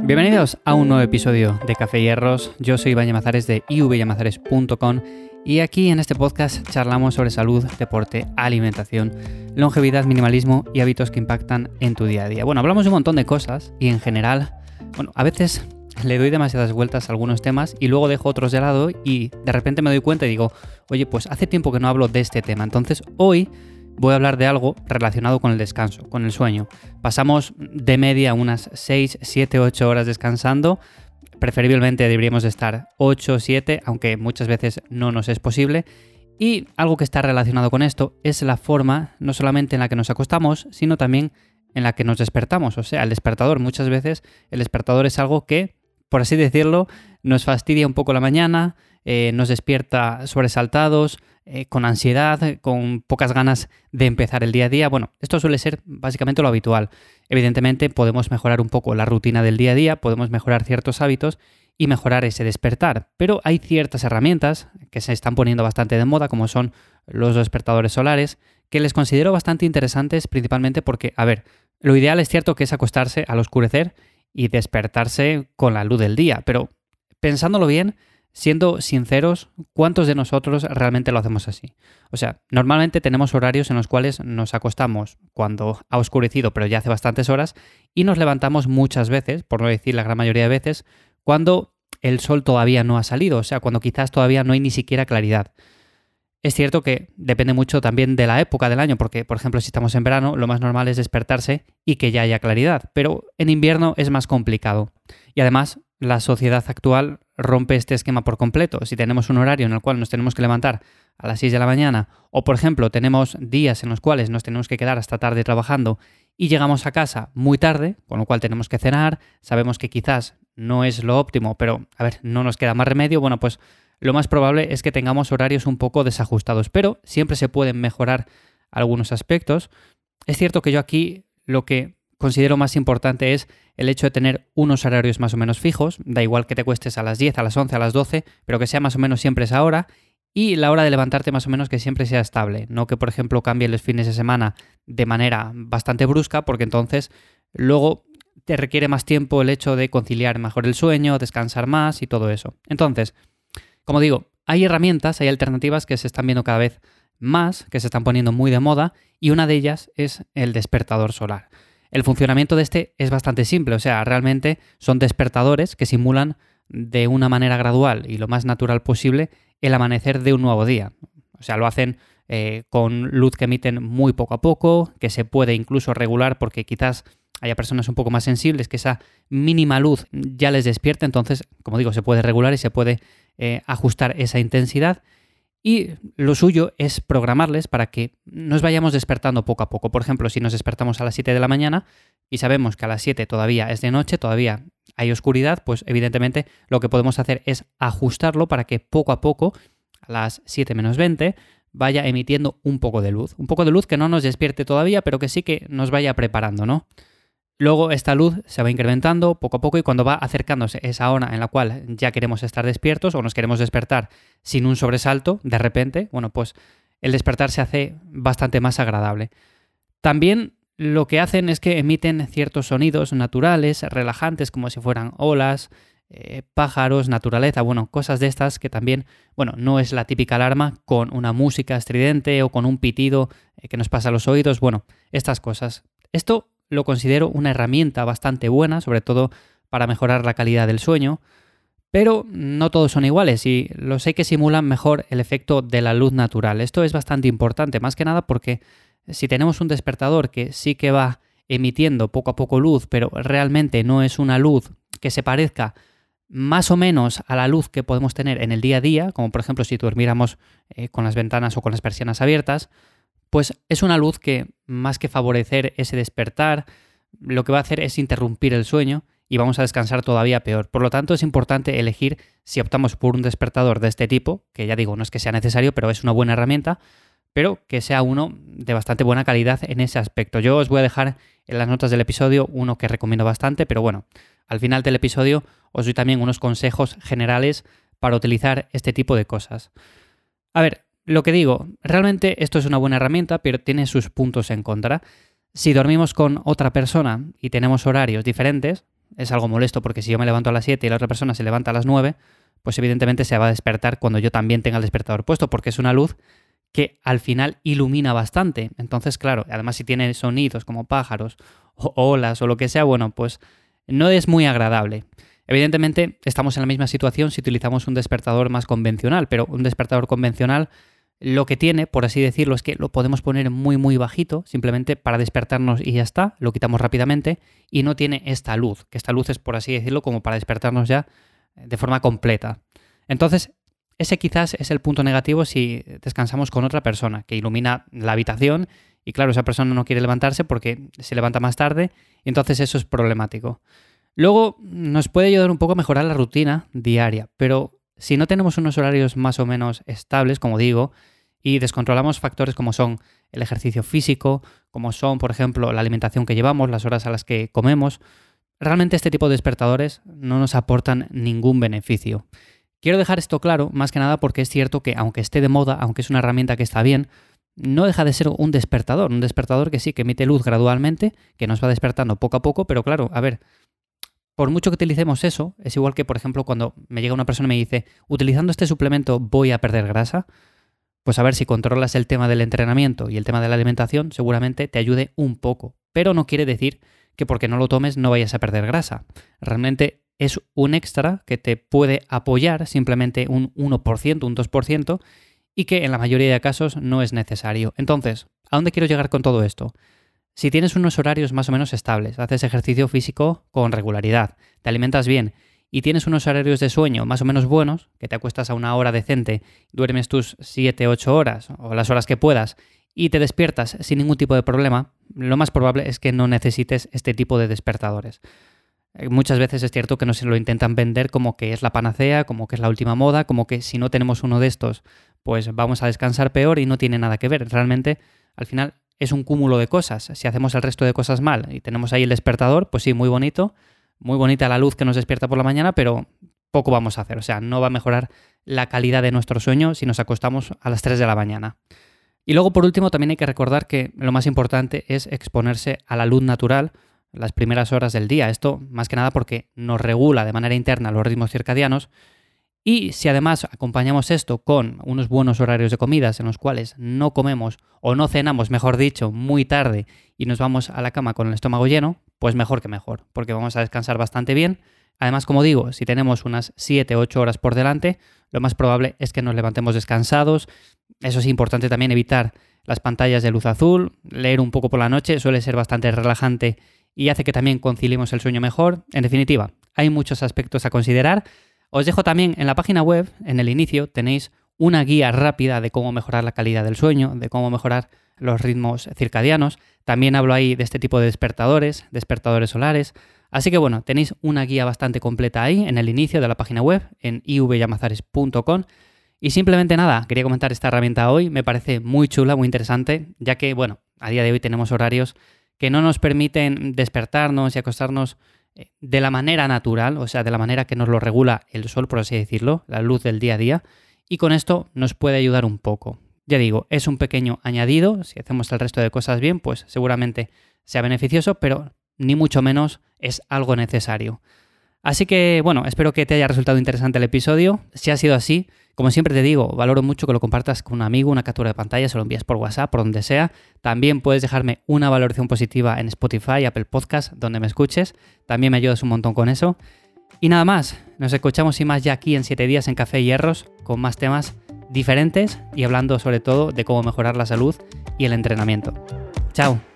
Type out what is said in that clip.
Bienvenidos a un nuevo episodio de Café Hierros. Yo soy Iván Llamazares de ivllamazares.com y aquí en este podcast charlamos sobre salud, deporte, alimentación, longevidad, minimalismo y hábitos que impactan en tu día a día. Bueno, hablamos de un montón de cosas y en general, a veces le doy demasiadas vueltas a algunos temas y luego dejo otros de lado y de repente me doy cuenta y digo, oye, pues hace tiempo que no hablo de este tema. Entonces hoy voy a hablar de algo relacionado con el descanso, con el sueño. Pasamos de media unas 6, 7, 8 horas descansando. Preferiblemente deberíamos de estar 8, 7, aunque muchas veces no nos es posible. Y algo que está relacionado con esto es la forma, no solamente en la que nos acostamos, sino también en la que nos despertamos. O sea, el despertador. Muchas veces el despertador es algo que, por así decirlo, nos fastidia un poco la mañana, nos despierta sobresaltados, con ansiedad, con pocas ganas de empezar el día a día. Bueno, esto suele ser básicamente lo habitual. Evidentemente podemos mejorar un poco la rutina del día a día, podemos mejorar ciertos hábitos y mejorar ese despertar. Pero hay ciertas herramientas que se están poniendo bastante de moda, como son los despertadores solares, que les considero bastante interesantes principalmente porque, lo ideal es cierto que es acostarse al oscurecer y despertarse con la luz del día, pero pensándolo bien, siendo sinceros, ¿cuántos de nosotros realmente lo hacemos así? O sea, normalmente tenemos horarios en los cuales nos acostamos cuando ha oscurecido, pero ya hace bastantes horas, y nos levantamos muchas veces, por no decir la gran mayoría de veces, cuando el sol todavía no ha salido, o sea, cuando quizás todavía no hay ni siquiera claridad. Es cierto que depende mucho también de la época del año, porque, por ejemplo, si estamos en verano, lo más normal es despertarse y que ya haya claridad, pero en invierno es más complicado. Y además, la sociedad actual rompe este esquema por completo. Si tenemos un horario en el cual nos tenemos que levantar a las 6 de la mañana, o por ejemplo, tenemos días en los cuales nos tenemos que quedar hasta tarde trabajando y llegamos a casa muy tarde, con lo cual tenemos que cenar, sabemos que quizás no es lo óptimo, pero no nos queda más remedio, pues lo más probable es que tengamos horarios un poco desajustados, pero siempre se pueden mejorar algunos aspectos. Es cierto que yo aquí lo que considero más importante es el hecho de tener unos horarios más o menos fijos, da igual que te cuestes a las 10, a las 11, a las 12, pero que sea más o menos siempre esa hora, y la hora de levantarte más o menos que siempre sea estable, no que por ejemplo cambie los fines de semana de manera bastante brusca, porque entonces luego te requiere más tiempo el hecho de conciliar mejor el sueño, descansar más y todo eso. Entonces, como digo, hay herramientas, hay alternativas que se están viendo cada vez más, que se están poniendo muy de moda, y una de ellas es el despertador solar. El funcionamiento de este es bastante simple, o sea, realmente son despertadores que simulan de una manera gradual y lo más natural posible el amanecer de un nuevo día. O sea, lo hacen con luz que emiten muy poco a poco, que se puede incluso regular porque quizás haya personas un poco más sensibles que esa mínima luz ya les despierte, entonces, como digo, se puede regular y se puede ajustar esa intensidad. Y lo suyo es programarles para que nos vayamos despertando poco a poco. Por ejemplo, si nos despertamos a las 7 de la mañana y sabemos que a las 7 todavía es de noche, todavía hay oscuridad, pues evidentemente lo que podemos hacer es ajustarlo para que poco a poco, a las 7 menos 20, vaya emitiendo un poco de luz. Un poco de luz que no nos despierte todavía, pero que sí que nos vaya preparando, ¿no? Luego esta luz se va incrementando poco a poco y cuando va acercándose esa hora en la cual ya queremos estar despiertos o nos queremos despertar sin un sobresalto, de repente, pues el despertar se hace bastante más agradable. También lo que hacen es que emiten ciertos sonidos naturales, relajantes, como si fueran olas, pájaros, naturaleza, cosas de estas que también, no es la típica alarma con una música estridente o con un pitido que nos pasa a los oídos, estas cosas. Esto lo considero una herramienta bastante buena, sobre todo para mejorar la calidad del sueño, pero no todos son iguales y lo sé que simulan mejor el efecto de la luz natural. Esto es bastante importante, más que nada porque si tenemos un despertador que sí que va emitiendo poco a poco luz, pero realmente no es una luz que se parezca más o menos a la luz que podemos tener en el día a día, como por ejemplo si durmiéramos con las ventanas o con las persianas abiertas, pues es una luz que, más que favorecer ese despertar, lo que va a hacer es interrumpir el sueño y vamos a descansar todavía peor. Por lo tanto, es importante elegir si optamos por un despertador de este tipo, que ya digo, no es que sea necesario, pero es una buena herramienta, pero que sea uno de bastante buena calidad en ese aspecto. Yo os voy a dejar en las notas del episodio uno que recomiendo bastante, pero al final del episodio os doy también unos consejos generales para utilizar este tipo de cosas. Lo que digo, realmente esto es una buena herramienta, pero tiene sus puntos en contra. Si dormimos con otra persona y tenemos horarios diferentes, es algo molesto porque si yo me levanto a las 7 y la otra persona se levanta a las 9, pues evidentemente se va a despertar cuando yo también tenga el despertador puesto, porque es una luz que al final ilumina bastante. Entonces, claro, además si tiene sonidos como pájaros o olas o lo que sea, bueno, pues no es muy agradable. Evidentemente estamos en la misma situación si utilizamos un despertador más convencional, pero un despertador convencional lo que tiene, por así decirlo, es que lo podemos poner muy muy bajito, simplemente para despertarnos y ya está, lo quitamos rápidamente y no tiene esta luz, que esta luz es, por así decirlo, como para despertarnos ya de forma completa. Entonces, ese quizás es el punto negativo si descansamos con otra persona que ilumina la habitación y claro, esa persona no quiere levantarse porque se levanta más tarde y entonces eso es problemático. Luego nos puede ayudar un poco a mejorar la rutina diaria, pero si no tenemos unos horarios más o menos estables, como digo, y descontrolamos factores como son el ejercicio físico, como son, por ejemplo, la alimentación que llevamos, las horas a las que comemos, realmente este tipo de despertadores no nos aportan ningún beneficio. Quiero dejar esto claro, más que nada porque es cierto que aunque esté de moda, aunque es una herramienta que está bien, no deja de ser un despertador que sí, que emite luz gradualmente, que nos va despertando poco a poco, pero claro, a ver, por mucho que utilicemos eso, es igual que, por ejemplo, cuando me llega una persona y me dice, utilizando este suplemento voy a perder grasa, pues a ver, si controlas el tema del entrenamiento y el tema de la alimentación, seguramente te ayude un poco, pero no quiere decir que porque no lo tomes no vayas a perder grasa. Realmente es un extra que te puede apoyar simplemente un 1%, un 2%, y que en la mayoría de casos no es necesario. Entonces, ¿a dónde quiero llegar con todo esto? Si tienes unos horarios más o menos estables, haces ejercicio físico con regularidad, te alimentas bien y tienes unos horarios de sueño más o menos buenos, que te acuestas a una hora decente, duermes tus 7-8 horas o las horas que puedas y te despiertas sin ningún tipo de problema, lo más probable es que no necesites este tipo de despertadores. Muchas veces es cierto que nos lo intentan vender como que es la panacea, como que es la última moda, como que si no tenemos uno de estos, pues vamos a descansar peor y no tiene nada que ver. Realmente, al final, es un cúmulo de cosas. Si hacemos el resto de cosas mal y tenemos ahí el despertador, pues sí, muy bonito, muy bonita la luz que nos despierta por la mañana, pero poco vamos a hacer. O sea, no va a mejorar la calidad de nuestro sueño si nos acostamos a las 3 de la mañana. Y luego, por último, también hay que recordar que lo más importante es exponerse a la luz natural las primeras horas del día. Esto, más que nada, porque nos regula de manera interna los ritmos circadianos. Y si además acompañamos esto con unos buenos horarios de comidas en los cuales no comemos o no cenamos, mejor dicho, muy tarde y nos vamos a la cama con el estómago lleno, pues mejor que mejor, porque vamos a descansar bastante bien. Además, como digo, si tenemos unas 7-8 horas por delante, lo más probable es que nos levantemos descansados. Eso es importante también, evitar las pantallas de luz azul, leer un poco por la noche, suele ser bastante relajante y hace que también conciliemos el sueño mejor. En definitiva, hay muchos aspectos a considerar. Os dejo también en la página web, en el inicio, tenéis una guía rápida de cómo mejorar la calidad del sueño, de cómo mejorar los ritmos circadianos. También hablo ahí de este tipo de despertadores solares. Así que bueno, tenéis una guía bastante completa ahí en el inicio de la página web, en ivyamazares.com. Y simplemente nada, quería comentar esta herramienta hoy, me parece muy chula, muy interesante, ya que bueno, a día de hoy tenemos horarios que no nos permiten despertarnos y acostarnos de la manera natural, o sea, de la manera que nos lo regula el sol, por así decirlo, la luz del día a día, y con esto nos puede ayudar un poco. Ya digo, es un pequeño añadido, si hacemos el resto de cosas bien, pues seguramente sea beneficioso, pero ni mucho menos es algo necesario. Así que, bueno, espero que te haya resultado interesante el episodio. Si ha sido así, como siempre te digo, valoro mucho que lo compartas con un amigo, una captura de pantalla, se lo envías por WhatsApp, por donde sea. También puedes dejarme una valoración positiva en Spotify, Apple Podcast, donde me escuches. También me ayudas un montón con eso. Y nada más, nos escuchamos sin más ya aquí en 7 días en Café y Hierros, con más temas diferentes y hablando sobre todo de cómo mejorar la salud y el entrenamiento. ¡Chao!